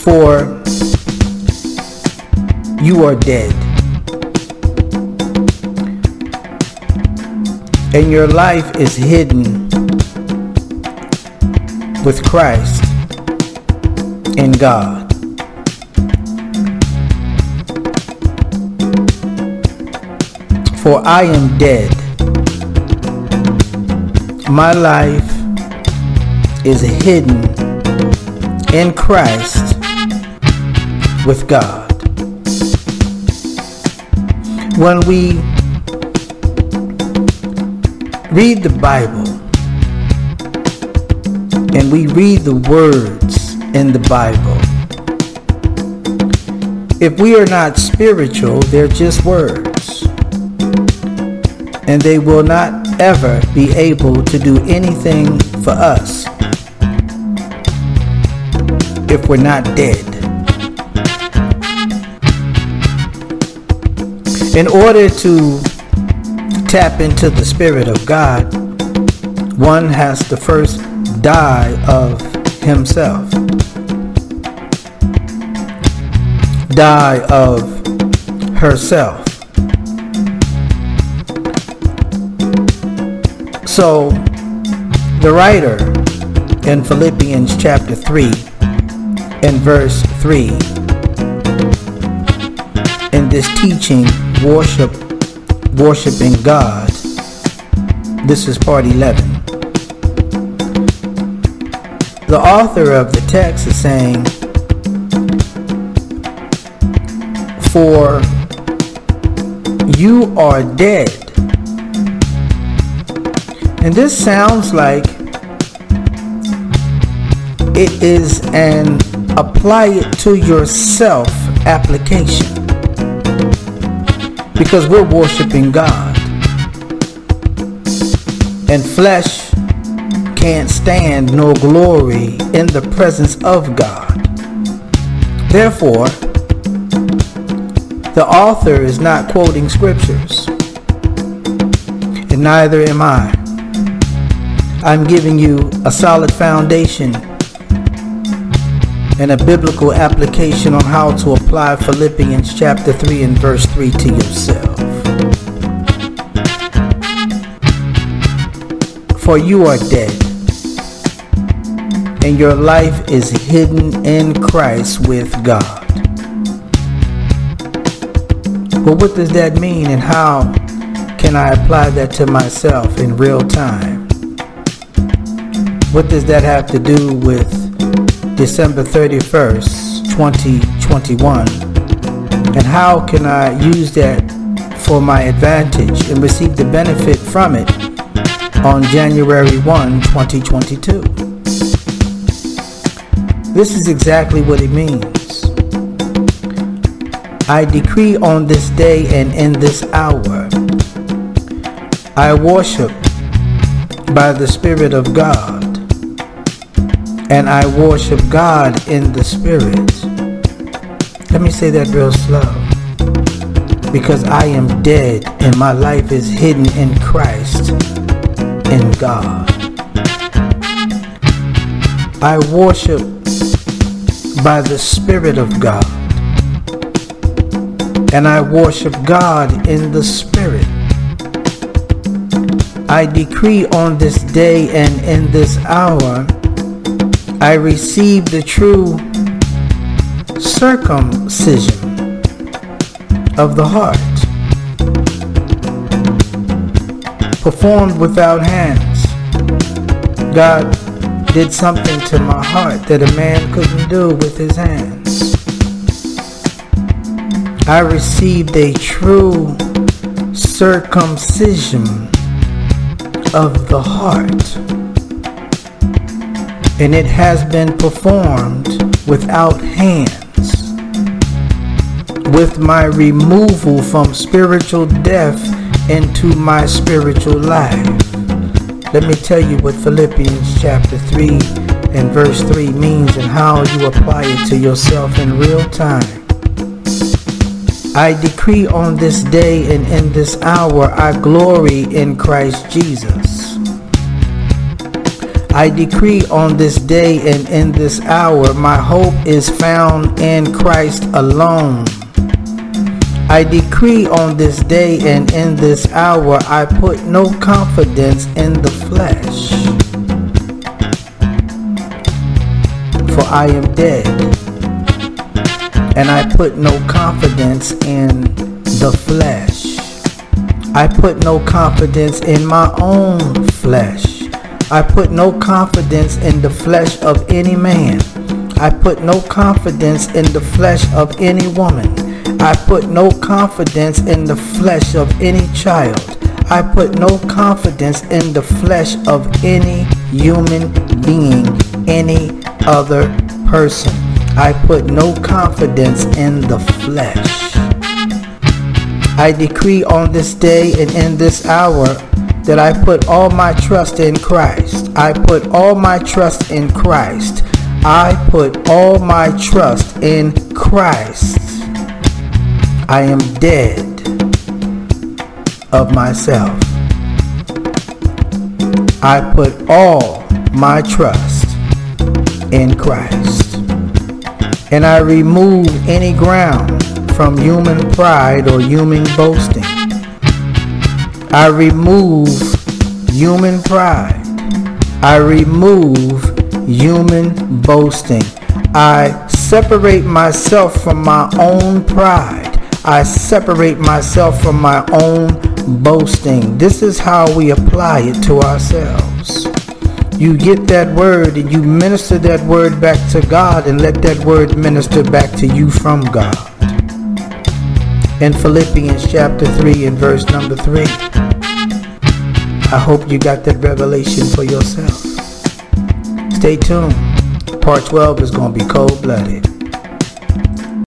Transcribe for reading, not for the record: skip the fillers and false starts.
For you are dead, and your life is hidden with Christ in God. For I am dead. My life is hidden in Christ with God. When we read the Bible and we read the words in the Bible, if we are not spiritual, they're just words. And they will not ever be able to do anything for us if we're not dead. In order to tap into the Spirit of God, one has to first die of himself. Die of herself. So, the writer in Philippians chapter 3 and verse 3, in this teaching, worshiping God, this is part 11. The author of the text is saying, for you are dead. And this sounds like it is an apply it to yourself application, because we're worshiping God, and flesh can't stand nor glory in the presence of God. Therefore, the author is not quoting scriptures, and neither am I. I'm giving you a solid foundation and a biblical application on how to apply Philippians chapter 3 and verse 3 to yourself. For you are dead, and your life is hidden in Christ with God. Well, what does that mean, and how can I apply that to myself in real time? What does that have to do with December 31st, 2021? And how can I use that for my advantage and receive the benefit from it on January 1, 2022? This is exactly what it means. I decree on this day and in this hour, I worship by the Spirit of God. And I worship God in the Spirit. Let me say that real slow. Because I am dead and my life is hidden in Christ, in God. I worship by the Spirit of God. And I worship God in the Spirit. I decree on this day and in this hour, I receive the true circumcision of the heart, performed without hands. God did something to my heart that a man couldn't do with his hands. I received a true circumcision of the heart. And it has been performed without hands, with my removal from spiritual death into my spiritual life. Let me tell you what Philippians chapter 3 and verse 3 means and how you apply it to yourself in real time. I decree on this day and in this hour I glory in Christ Jesus. I decree on this day and in this hour, my hope is found in Christ alone. I decree on this day and in this hour, I put no confidence in the flesh, for I am dead, and I put no confidence in the flesh. I put no confidence in my own flesh. I put no confidence in the flesh of any man. I put no confidence in the flesh of any woman. I put no confidence in the flesh of any child. I put no confidence in the flesh of any human being, any other person. I put no confidence in the flesh. I decree on this day and in this hour that I put all my trust in Christ. I put all my trust in Christ. I put all my trust in Christ. I am dead of myself. I put all my trust in Christ. And I remove any ground from human pride or human boasting. I remove human pride. I remove human boasting. I separate myself from my own pride. I separate myself from my own boasting. This is how we apply it to ourselves. You get that word and you minister that word back to God, and let that word minister back to you from God. In Philippians chapter 3 and verse number 3. I hope you got that revelation for yourself. Stay tuned. Part 12 is going to be cold-blooded.